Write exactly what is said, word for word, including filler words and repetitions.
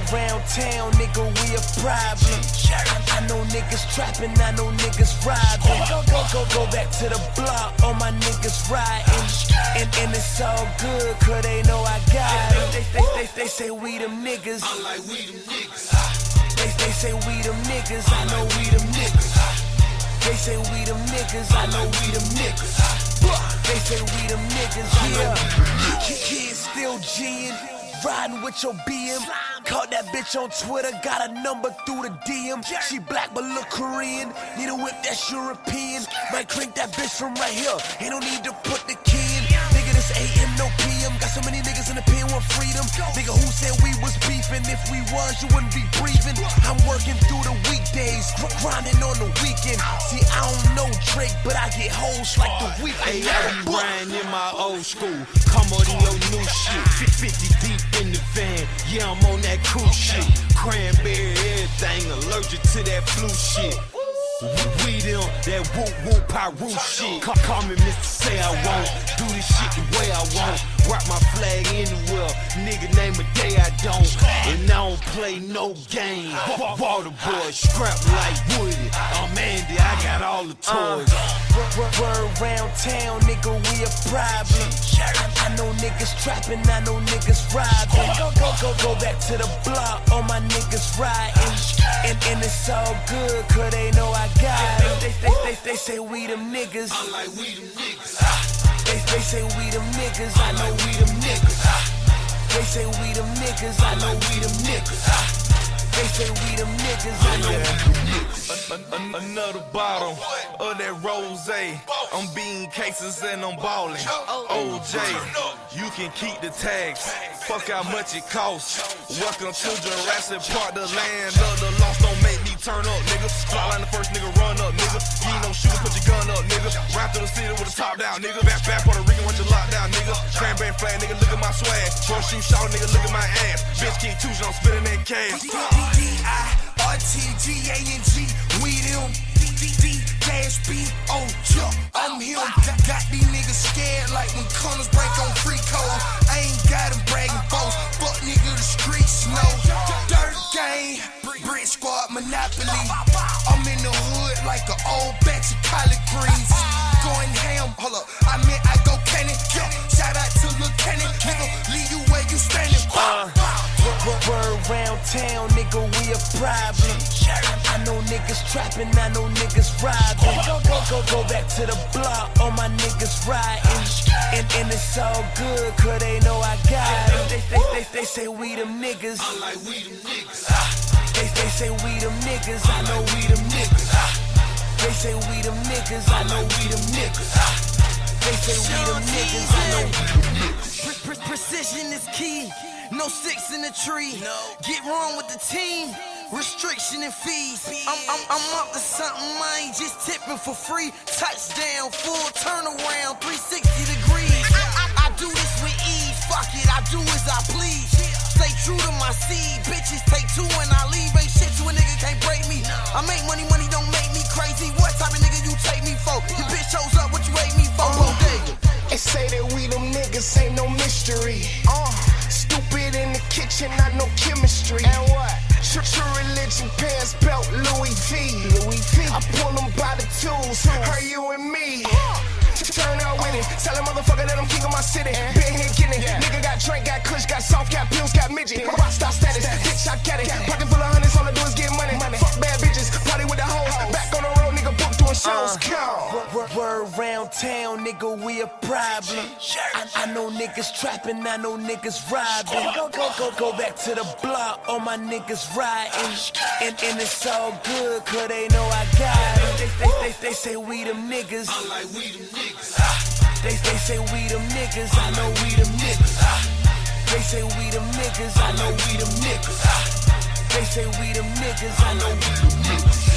around town, nigga, we a problem. I know niggas trapping, I know niggas robbing. Go, go, go, go back to the block, all my niggas riding. And, and it's all good, cause they know I got it. They, they, they, they say we them niggas. I like we them niggas. They, they say we them niggas, I know we them niggas. They say we them niggas, I know we them niggas. They say we them niggas, yeah. Kids still G'ing, riding with your B M. Caught that bitch on Twitter, got a number through the D M. She black but look Korean, need a whip that's European. Might crank that bitch from right here, ain't no need to put the key in. Nigga, this A M, no P M. Got so many niggas in the pen want freedom. Nigga, who said we was beefing? If we was, you wouldn't be breathing. I'm working through the weekdays, grinding on the weekend. See, I don't know Drake, but I get hoes like the weekend. Hey, I be riding in my old school, come on in your new shit. fifty deep in the van, yeah, I'm on that cool shit. Cranberry, everything, allergic to that flu shit. We them, that whoop whoop Pyru shit. Call, call me Mister Say I won't, do this shit the way I want. Rock my flag anywhere, nigga name a day I don't. And I don't play no game. Water boy, scrap like Woody. I'm Andy, I got all the toys. Uh, Word around town, nigga, we a problem. I know niggas trapping, I know niggas robbing. Go, go, go, go back to the block, all my niggas riding. And, and it's all good, cause they know I got it. They, they, they, they say we them niggas. I like we them niggas. They, they say we them niggas, I know we them niggas. They say we them niggas, I know we them niggas. They say we them niggas, I know we them niggas. An- an- Another bottle of that rosé. I'm beating cases and I'm ballin'. O J, you can keep the tags. Fuck how much it costs. Welcome to Jurassic Park, the land of the lost. Don't make me turn up, nigga. Fly line the first nigga, run up, nigga. You ain't no shooter, put your gun up, nigga. Ride through the city with the top down, nigga. Back, back Puerto Rican, want your lockdown, nigga. Cranberry flag, nigga, look at my swag. Horse shoe shot, nigga, look at my ass. Bitch, keep two, I'm spinning that cash. D I R T G A N G, we them. D D Dash B O, yeah, I'm him. Got, got these niggas scared like when corners break on free code. I ain't got them bragging folks. Fuck nigga, the streets know. Dirt game, Brick Squad Monopoly. I'm in the hood like an old batch of collard greens. Going ham, hold up, I meant I go cannon. Yeah, shout out to Lil Cannon, nigga, leave you where you standing. Uh, Word around town, nigga, we a problem. I know niggas trapping, I know niggas robbing. Go, go, go, go back to the block, all my niggas riding. And, and it's all good, cause they know I got it. They, they, they, they say we them niggas. I like we them niggas. They, they say we them niggas, I know we them niggas. They say we them niggas, I know we them niggas. They say we them niggas, I know we them niggas. Pre- pre- precision is key. No sticks in the tree. Get wrong with the team. Restriction and fees. I'm, I'm, I'm up to something. I ain't just tipping for free. Touchdown, full turnaround, three sixty degrees. I, I, I do this with ease. Fuck it, I do as I please. Stay true to my seed. Bitches take two and I leave. Ain't shit to a nigga can't break me. I make money, money don't make me crazy. What type of nigga you take me for? Your bitch shows up, what you hate me for? Bodega. They say that we them niggas ain't no mystery. Uh, stupid in the kitchen, not no chemistry. And what? True, true religion, pants, belt, Louis V. Louis V. I pull them by the tools, her, you and me. Uh, turn out with it, tell a motherfucker that I'm king of my city. Uh, Been here getting it, yeah. Nigga got drink, got kush, got soft, got pills, got midget. Yeah. Rockstar status, bitch, I get it. Yeah. Pocket full of hundreds, all I do is get money. money. Fuck bad bitches, party with the hoes. Back on the road, nigga, book doing shows. Uh, word, word around town, nigga, we a problem. I, I know niggas trapping, I know niggas robbing. Go, go, go, go back to the block, all my niggas riding. And, and it's all good, cause they know I got it. They, they, they, they say we them niggas. I like we them niggas. They, they say we them niggas, I know we them niggas. They say we them niggas, I know we them niggas. They say we them niggas, I know we them niggas.